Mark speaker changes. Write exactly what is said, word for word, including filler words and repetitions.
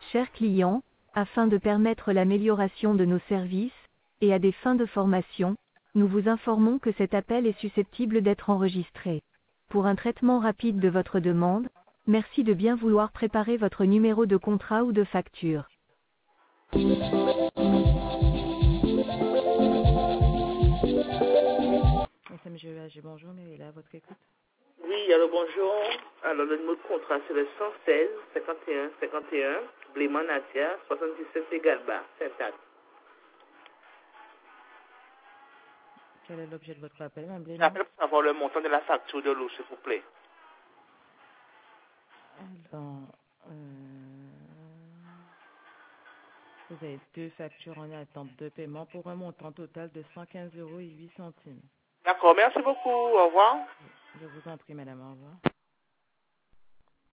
Speaker 1: Chers clients, afin de permettre l'amélioration de nos services, et à des fins de formation, nous vous informons que cet appel est susceptible d'être enregistré. Pour un traitement rapide de votre demande, merci de bien vouloir préparer votre numéro de contrat ou de facture. S M G E A G, bonjour, mais là, votre écoute.
Speaker 2: Oui, alors bonjour. Alors le numéro de contrat c'est le cent seize cinquante et un cinquante et un, Bléman Nadia, soixante-dix-sept Égalba, Saint-Anne.
Speaker 1: Quel est l'objet de votre appel, Mme Bléman?
Speaker 2: J'appelle pour savoir le montant de la facture de l'eau, s'il vous plaît.
Speaker 1: Alors, euh, vous avez deux factures en attente de paiement pour un montant total de cent quinze euros et huit centimes.
Speaker 2: D'accord, merci beaucoup. Au revoir.
Speaker 1: Je vous en prie, madame, au revoir.